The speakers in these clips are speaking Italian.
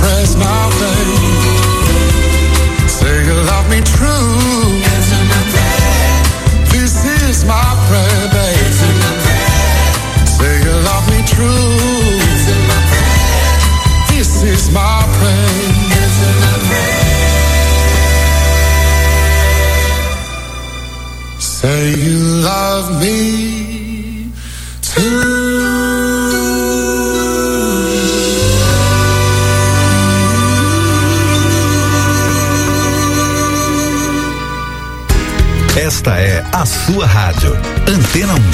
press my faith. Say you love me true. Answer my prayer. This is my prayer, babe. Answer my prayer. Say you love me true. Answer my prayer. This is my prayer. Answer my prayer. Say you love me too. Esta é a sua rádio, Antena 1.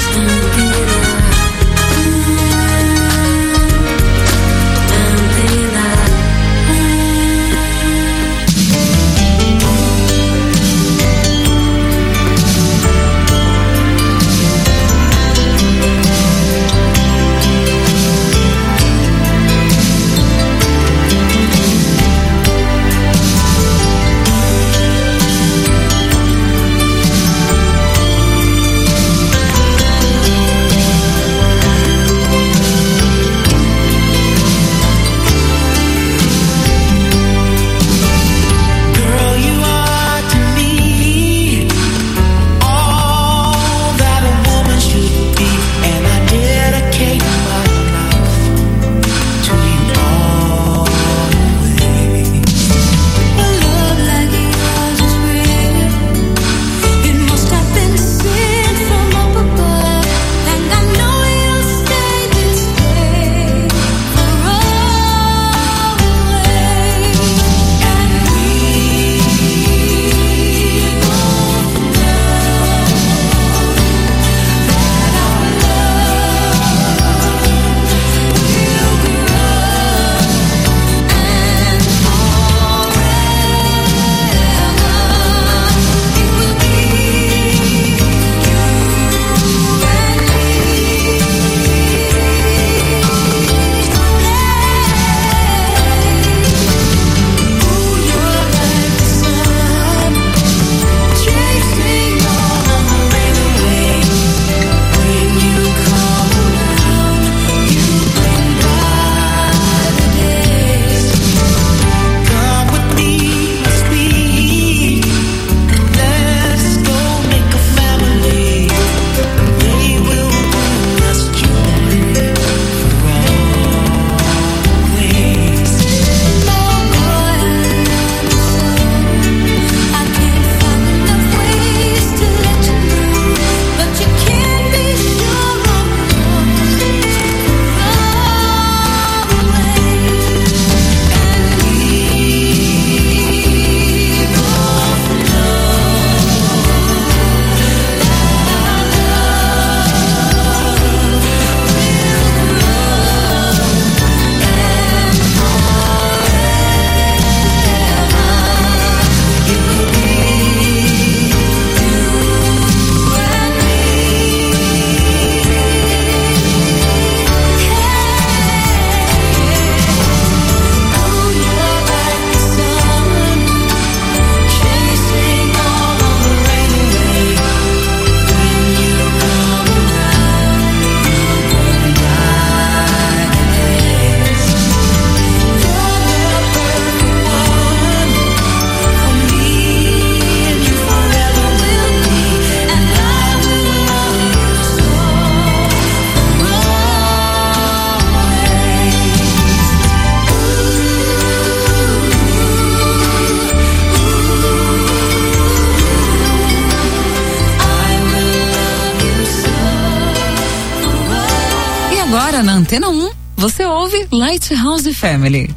Agora na Antena 1, você ouve Lighthouse Family.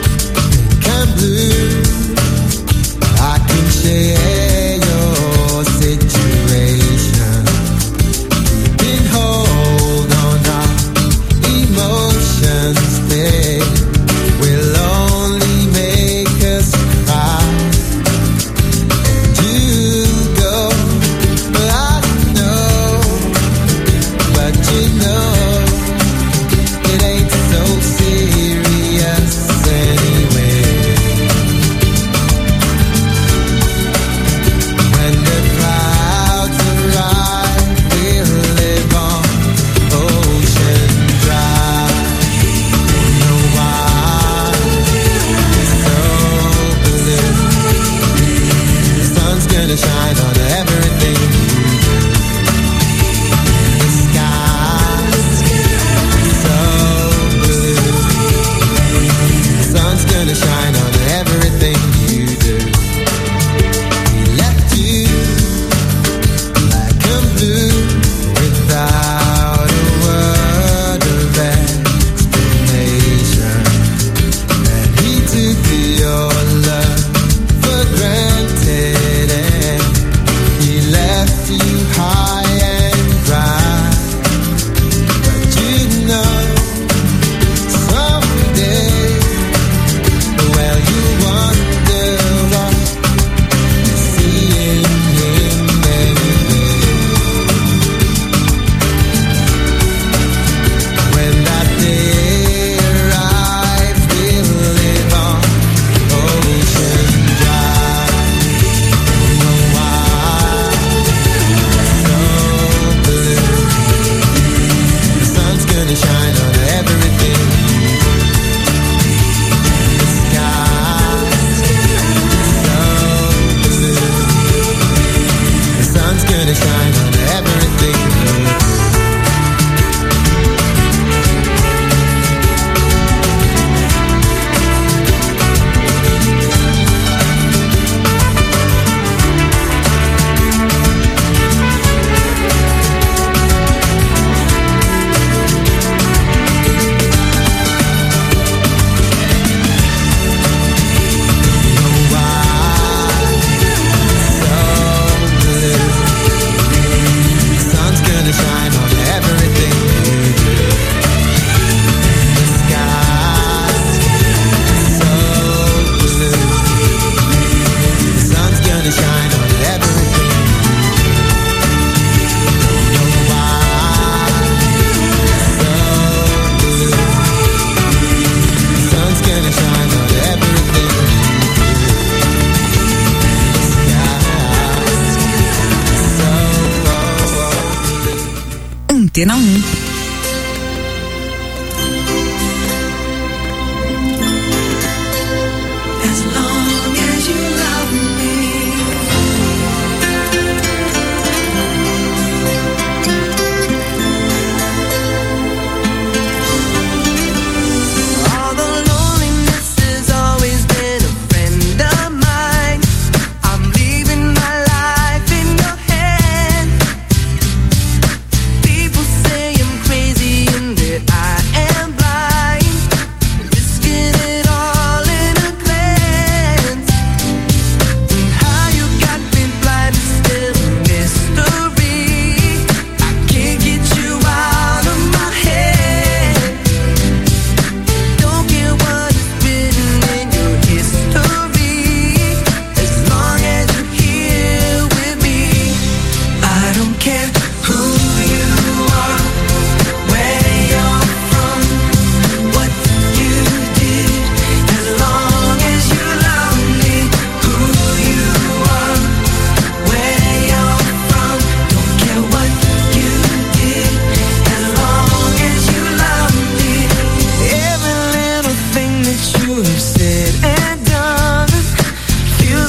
Say yours Antena 1.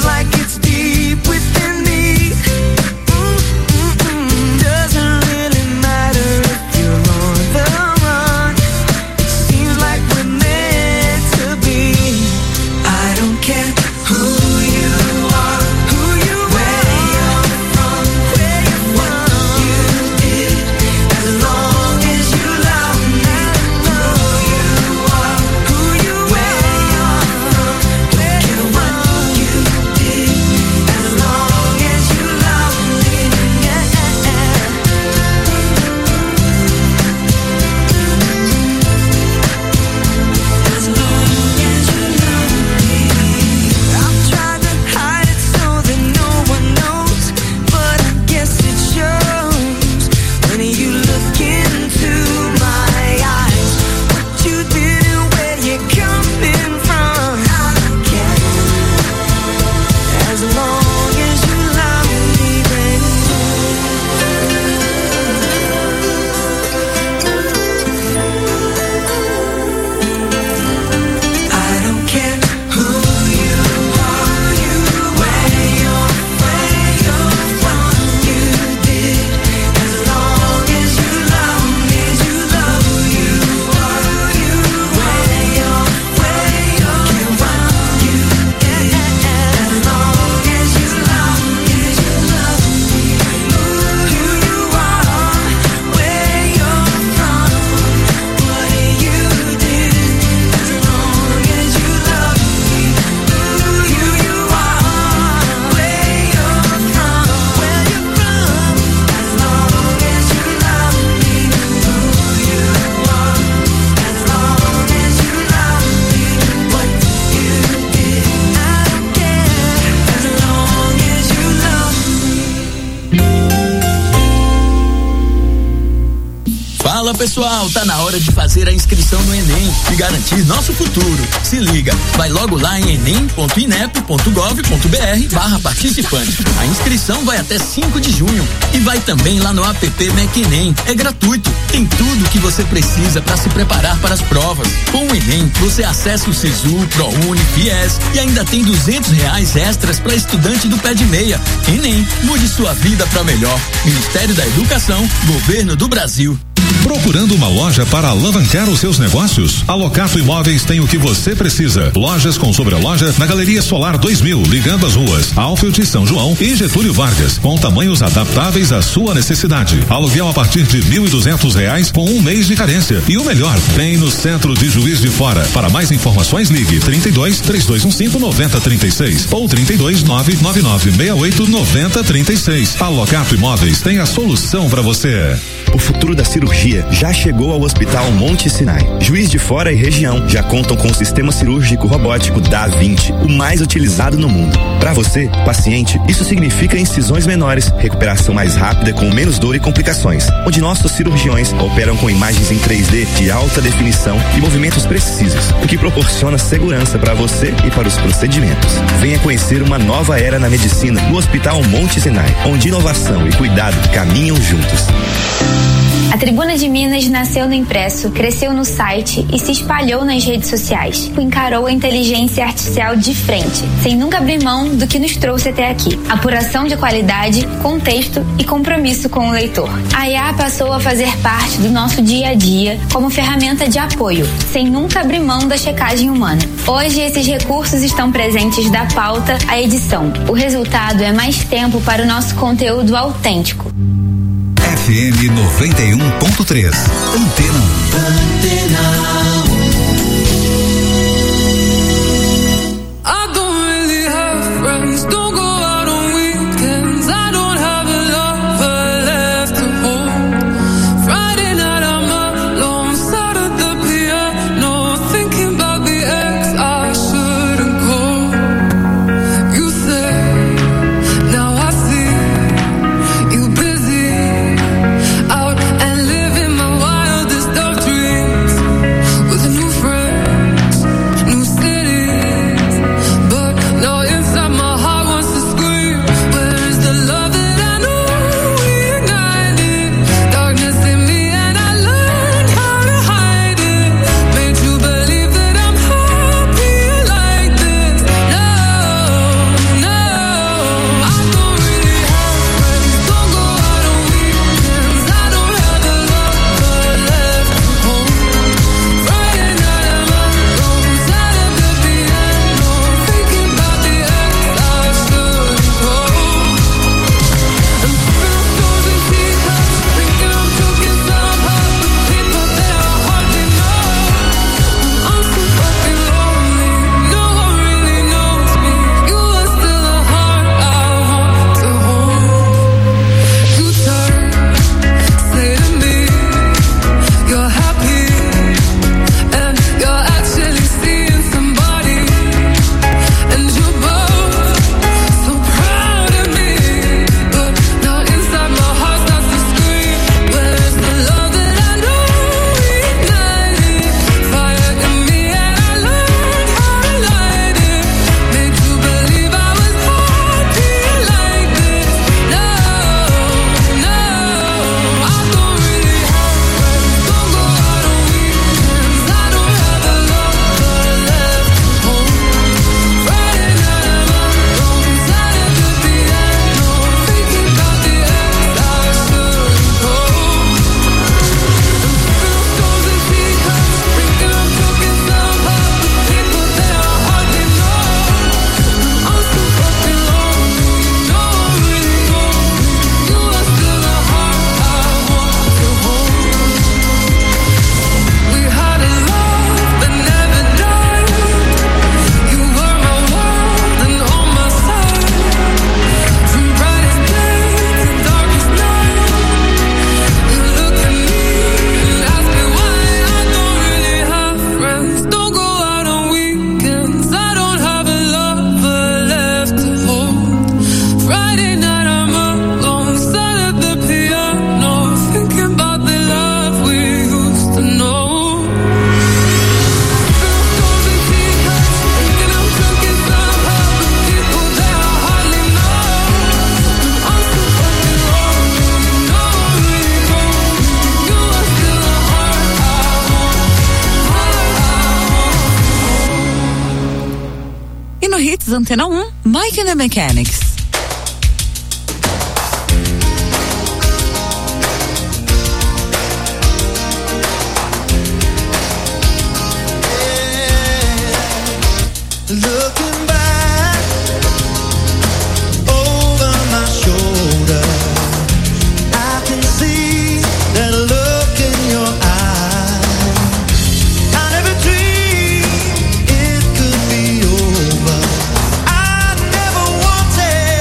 Doesn't really Fala pessoal, tá na hora de fazer a inscrição no Enem e garantir nosso futuro. Se liga, vai logo lá em enem.inep.gov.br/participante. A inscrição vai até 5 de junho e vai também lá no app MEC Enem. É gratuito, tem tudo o que você precisa para se preparar para as provas. Com o Enem, você acessa o Sisu, ProUni, FIES e ainda tem R$200 extras para estudante do pé de meia. Enem, mude sua vida para melhor. Ministério da Educação, Governo do Brasil. Procurando uma loja para alavancar os seus negócios? A Locato Imóveis tem o que você precisa. Lojas com sobreloja na Galeria Solar 2000, ligando as ruas Alfield e São João e Getúlio Vargas, com tamanhos adaptáveis à sua necessidade. Aluguel a partir de R$1.200 com 1 mês de carência. E o melhor, bem no centro de Juiz de Fora. Para mais informações, ligue 32-3215-9036 ou 32-99968-9036. A Locato Imóveis tem a solução para você. O futuro da cirurgia já chegou ao Hospital Monte Sinai. Juiz de Fora e região já contam com o sistema cirúrgico robótico Da-Vinci, o mais utilizado no mundo. Para você, paciente, isso significa incisões menores, recuperação mais rápida com menos dor e complicações, onde nossos cirurgiões operam com imagens em 3D de alta definição e movimentos precisos, o que proporciona segurança para você e para os procedimentos. Venha conhecer uma nova era na medicina no Hospital Monte Sinai, onde inovação e cuidado caminham juntos. A Tribuna de Minas nasceu no impresso, cresceu no site e se espalhou nas redes sociais. Encarou a inteligência artificial de frente, sem nunca abrir mão do que nos trouxe até aqui. Apuração de qualidade, contexto e compromisso com o leitor. A IA passou a fazer parte do nosso dia a dia como ferramenta de apoio, sem nunca abrir mão da checagem humana. Hoje, esses recursos estão presentes da pauta à edição. O resultado é mais tempo para o nosso conteúdo autêntico. FM 91.3. Antena 1. I don't really have friends, don't go out on weekends. I don't have a lover left to hold. Friday night I'm alone, sat at the piano, thinking about the ex I shouldn't call. You say, now I see you busy out and living my wildest of dreams with Hits, Antena 1, Mike and the Mechanics. Looking back over my shoulder, I can see that look in your eyes. I never dreamed it could be over. I never wanted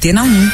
Antena 1.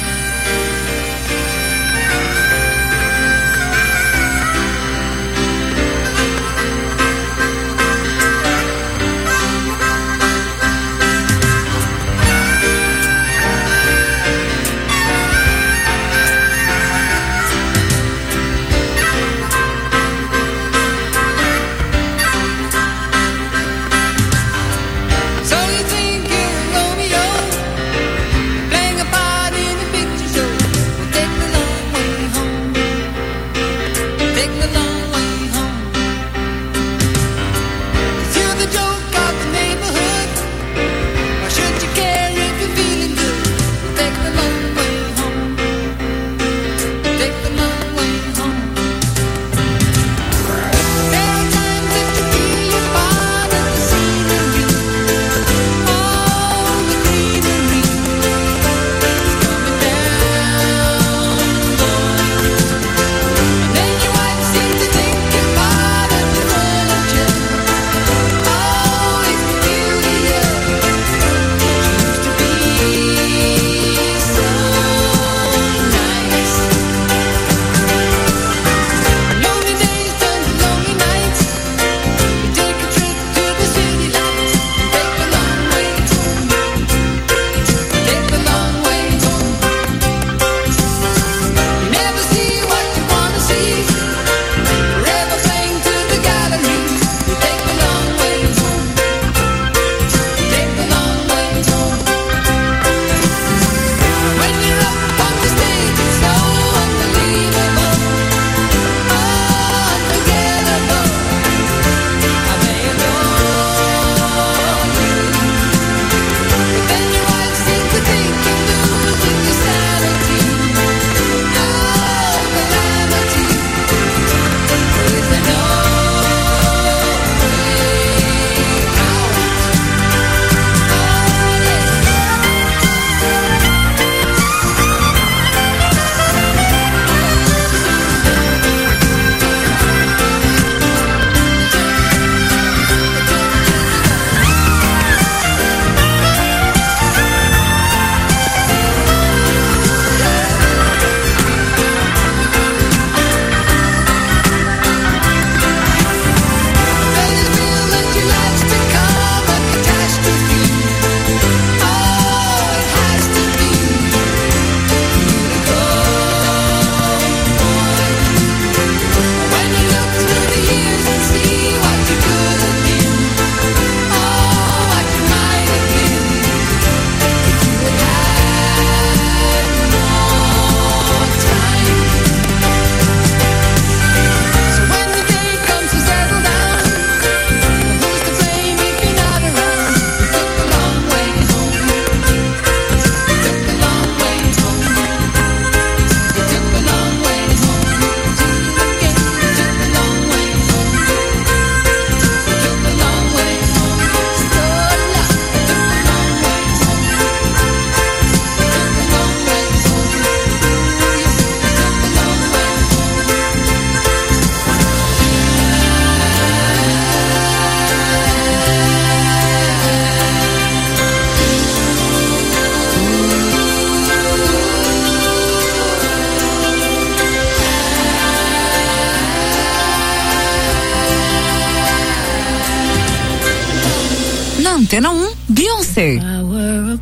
Antena 1, Beyoncé. I were a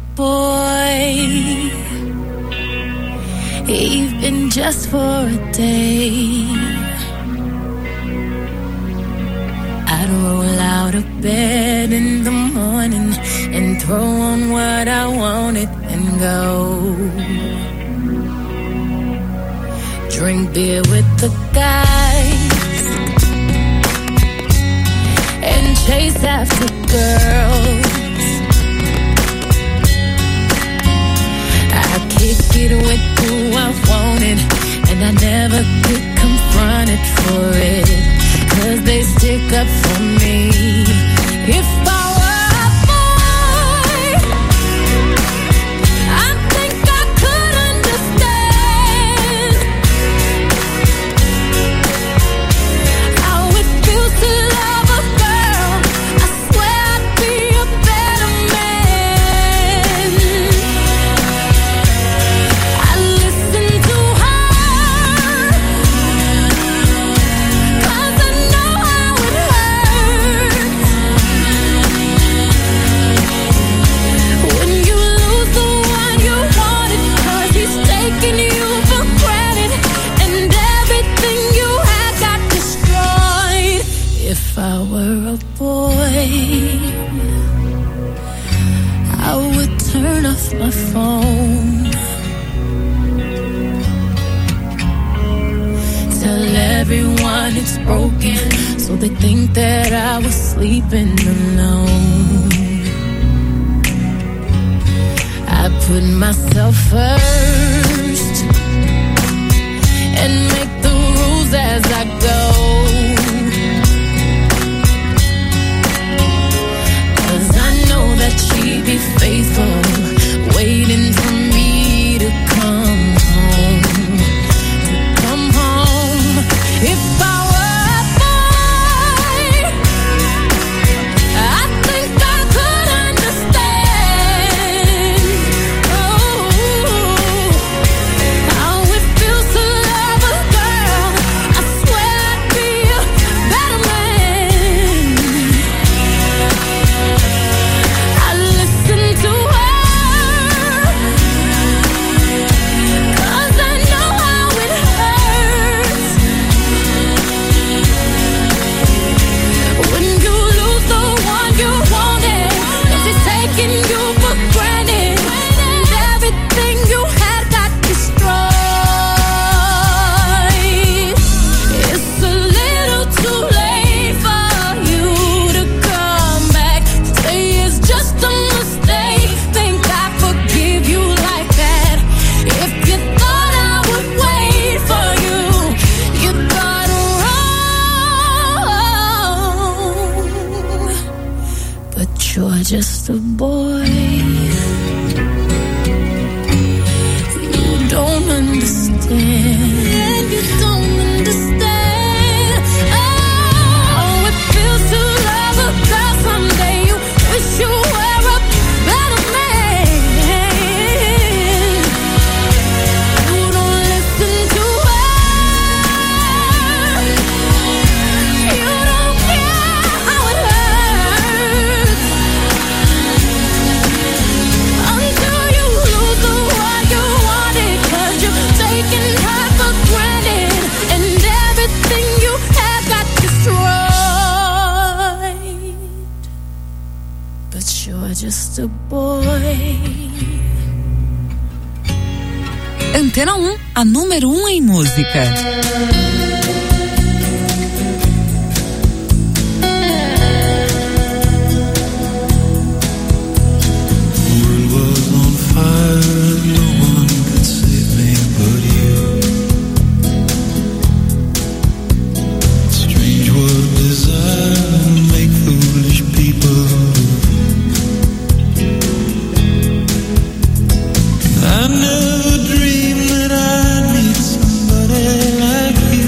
boy, even just for a day, I'd roll out of bed in the morning and throw on what I wanted and go drink beer with the guys and chase after girls. I kick it with who I wanted, and I never get confronted for it, 'cause they stick up for me. If I were a boy, I think I could understand how it feels to love a girl. I swear boy, I would turn off my phone, tell everyone it's broken, so they think that I was sleeping alone. I put myself first and make the rules as I go, 'cause I know that she'd be faithful, waiting for me to come home, If I were a boy, I think I could understand, how it feels to love a girl. I swear I'd be a better man. I listen to her, 'cause I know how it hurts when you lose the one you wanted, 'cause it's taking you for granted, and everything you had got destroyed. It's a little too late for you to come back, say it's just a mistake, think I forgive you like that. If you thought I would wait for you, you thought wrong, but you're just a boy. You don't understand. You don't understand. Oh, it feels to love a girl someday. You wish you were a better man. You don't listen to her. You don't care how it hurts until you lose the one you wanted, 'cause you're taking her for granted, and everything you have got destroyed. But you're just a boy. Antena 1, a número 1 em música. world was on fire, no one could save me but you. Strange what desire make foolish people. I never dreamed that I'd meet somebody like you.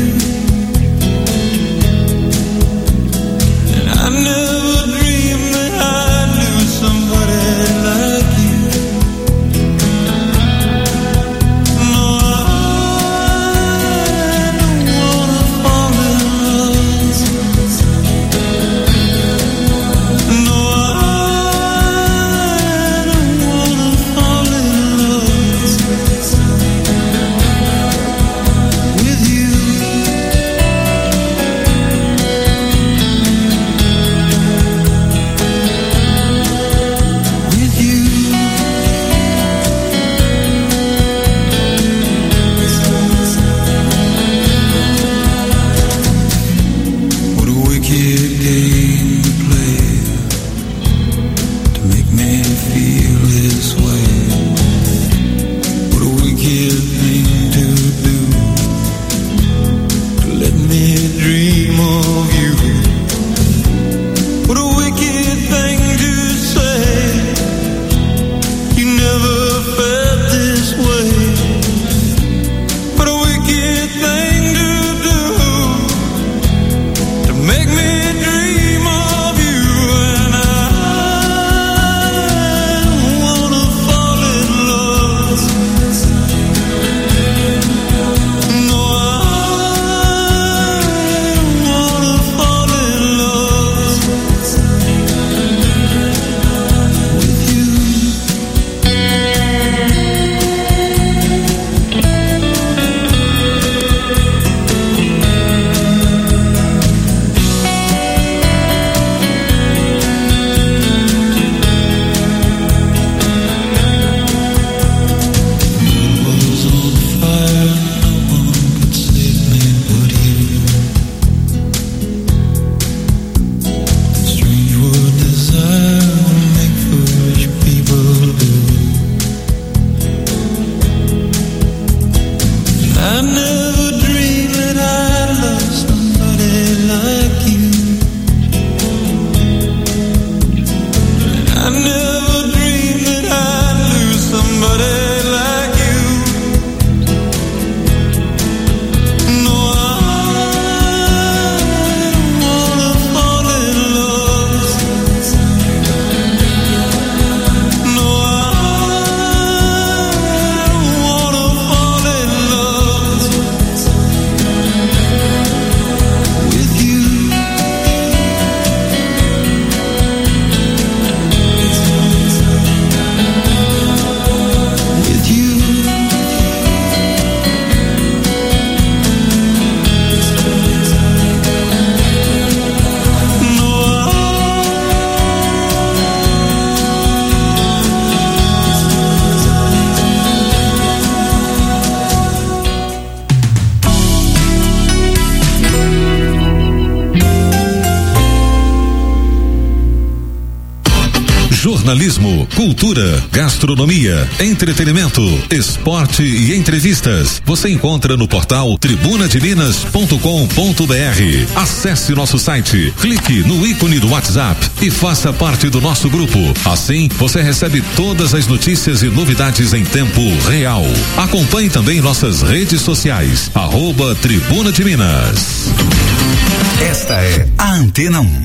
jornalismo, cultura, gastronomia, entretenimento, esporte e entrevistas. Você encontra no portal tribunademinas.com.br. Acesse nosso site, clique no ícone do WhatsApp e faça parte do nosso grupo. Assim, você recebe todas as notícias e novidades em tempo real. Acompanhe também nossas redes sociais, @Tribuna de Minas. Esta é a Antena 1.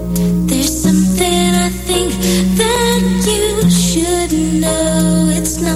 It's not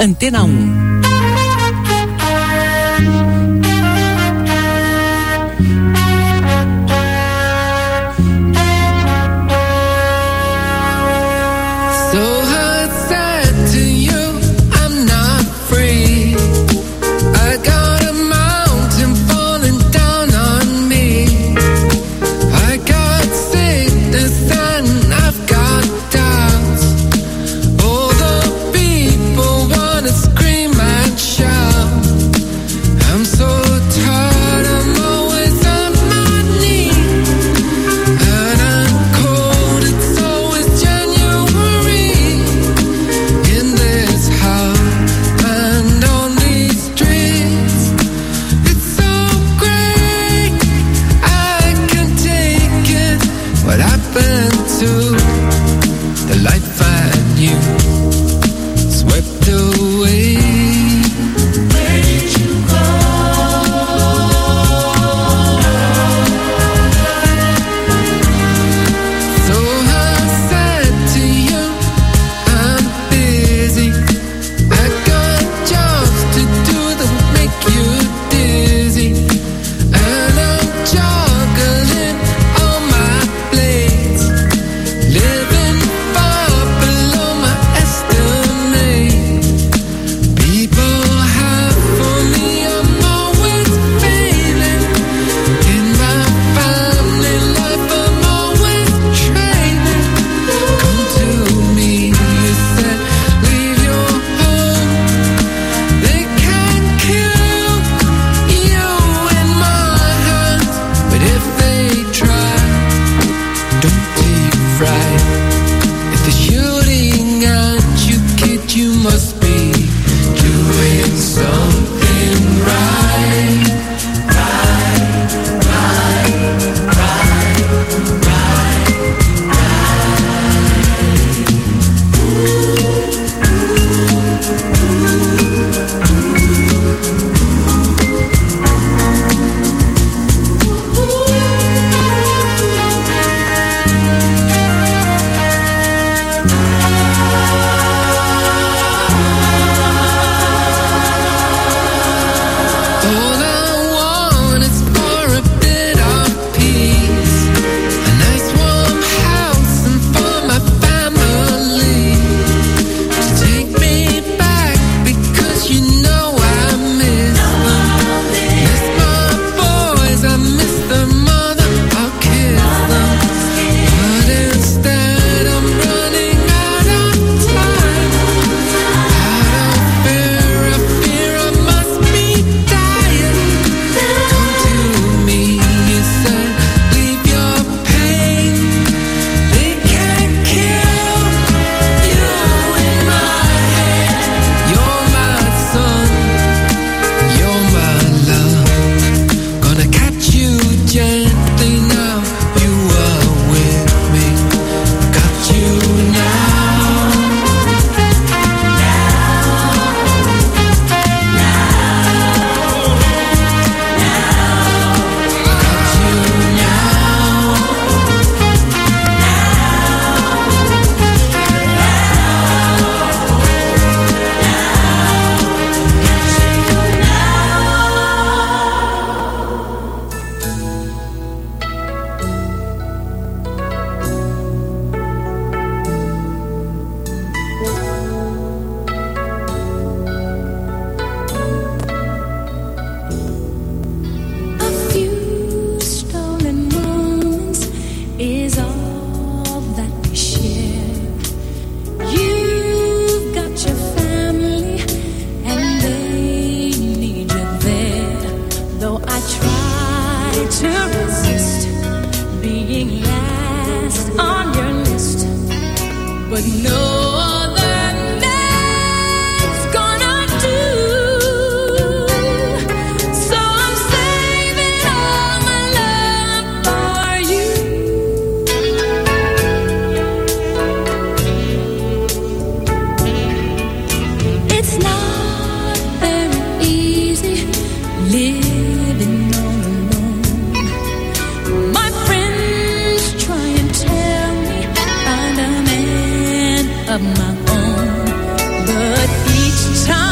Antena 1. of my own, but each time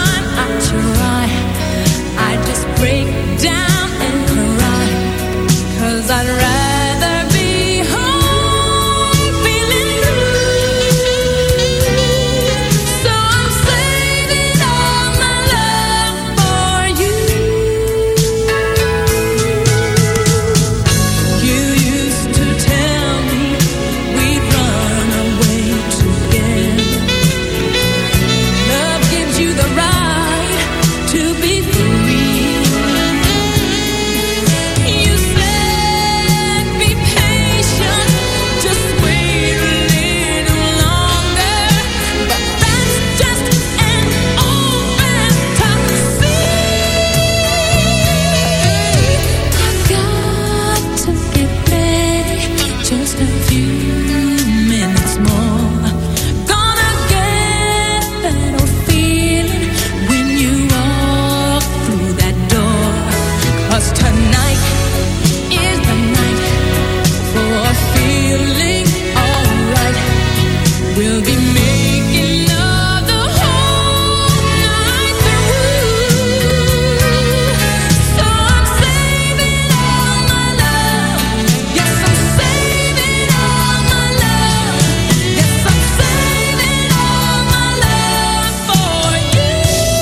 just a few minutes more. Gonna get that old feeling when you walk through that door. 'Cause tonight is the night for feeling alright. We'll be making love the whole night through. So I'm saving all my love. Yes, I'm saving all my love. Yes, I'm saving all my love for you.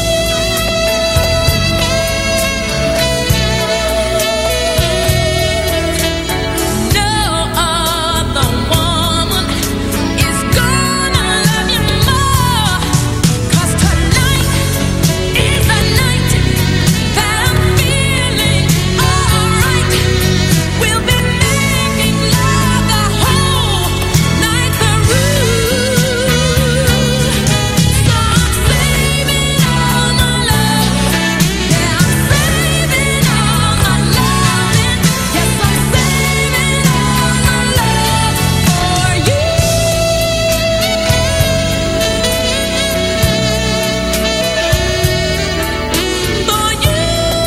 No other woman is gonna love you more. 'Cause tonight is the night that I'm feeling alright. We'll be making love the whole night through. So I'm saving all my love. Yeah, I'm saving all my loving. Yes, I'm saving all my love for you. For you.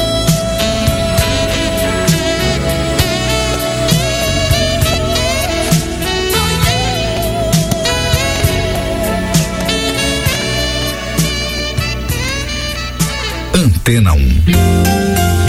Antena 1.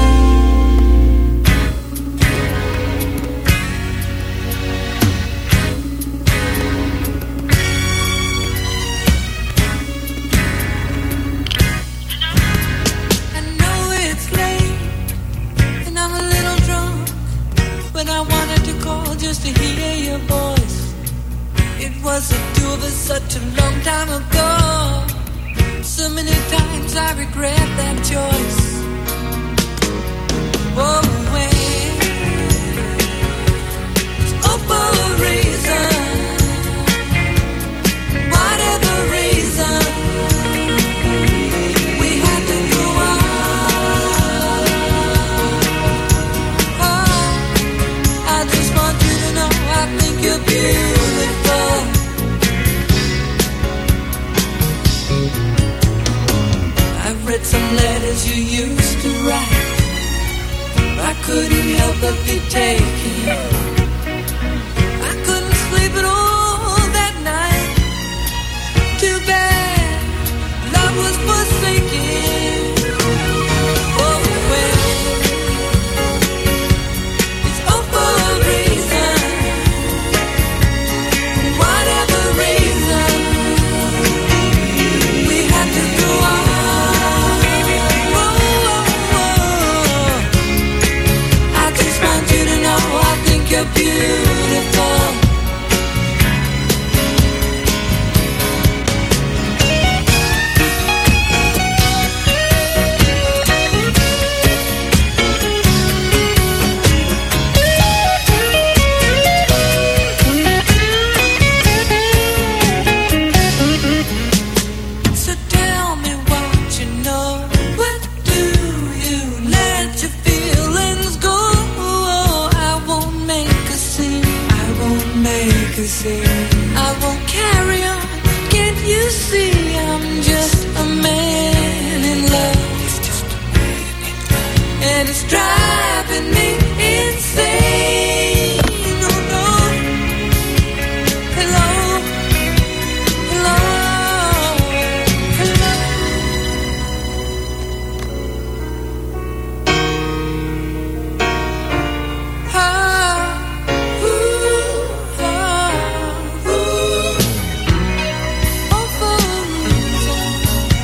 I know it's late and I'm a little drunk, but I wanted to call just to hear your voice. It was the two of us such a long time ago. So many times I regret that choice. Oh, wait. It's all for a reason. Whatever reason. We had to go on. Oh, I just want you to know I think you're beautiful. I've read some letters you used to write. I couldn't help but be taken. I couldn't sleep at all that night. Too bad love was forsaken. Oh, well, it's all for a reason. Whatever reason, we had to go on. I just want you to know I think you're beautiful. So tell me what you know. What do you let your feelings go? I won't make a scene. I won't make a scene. I won't carry on. Can't you see I'm just a man in love? It's just a man in love. And it's driving me insane. Oh no. Hello. Hello. Hello.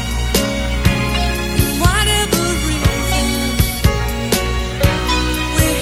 Whatever reason, we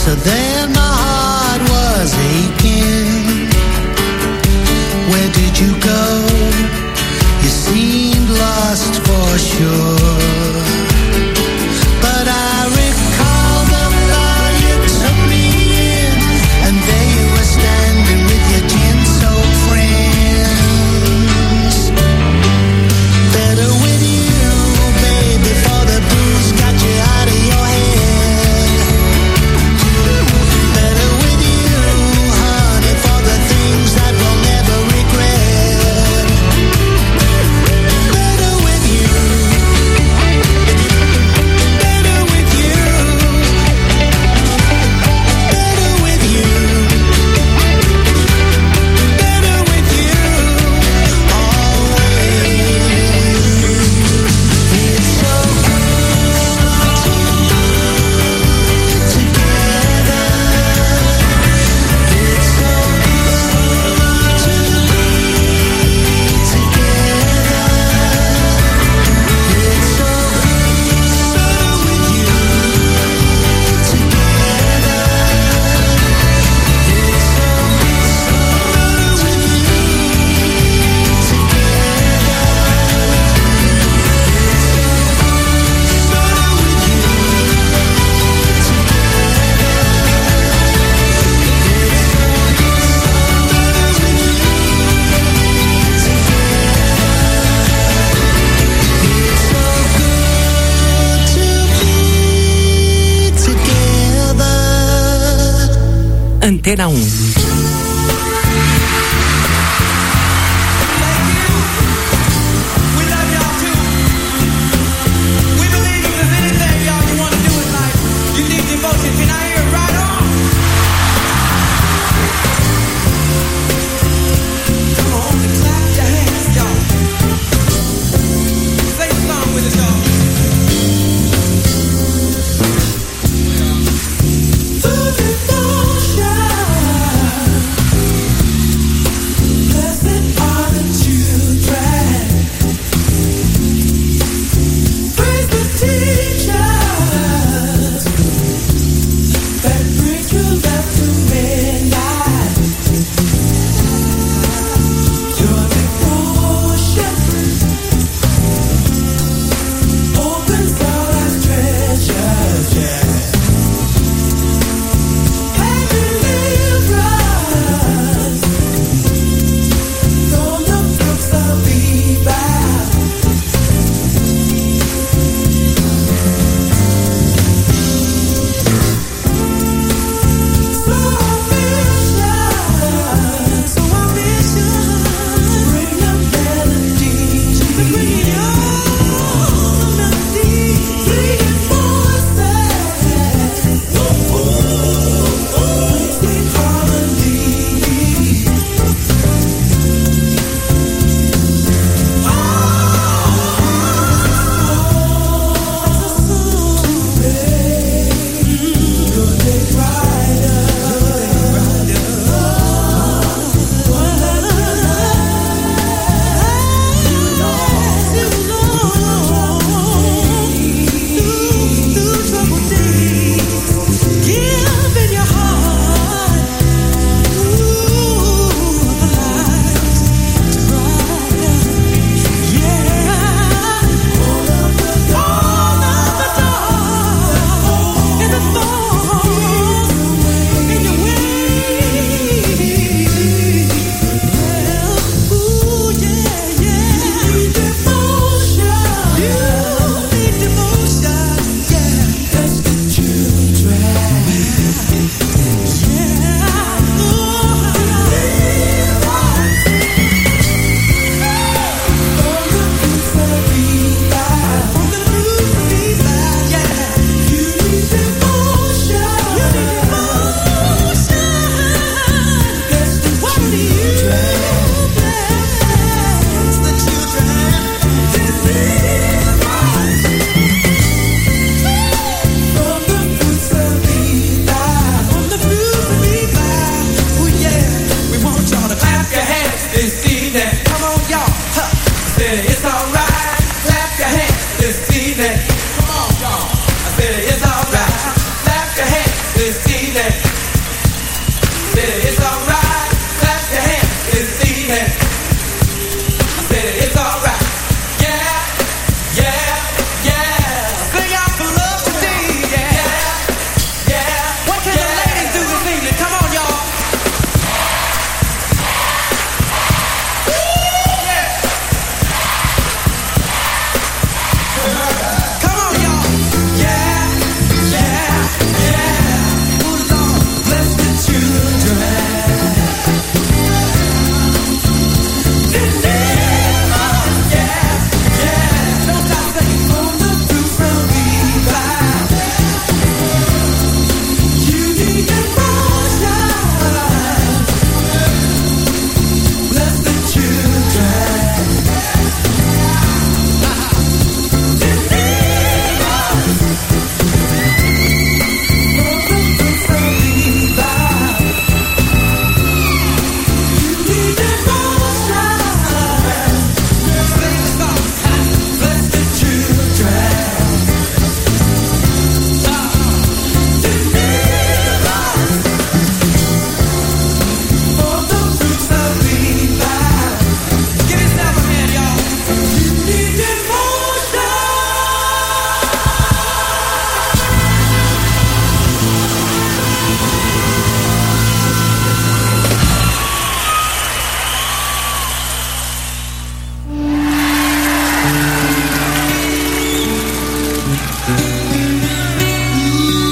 So then my heart was aching. Where did you go? You seemed lost for sure. But I recall the bar you took me in, and there you were standing with your gin-soaked friends. Better with you, baby, for the booze got you out of your head. Better with you, honey, for the things that we'll never regret. Better with you. Better with you. Better with you. Better with you. Antena 1.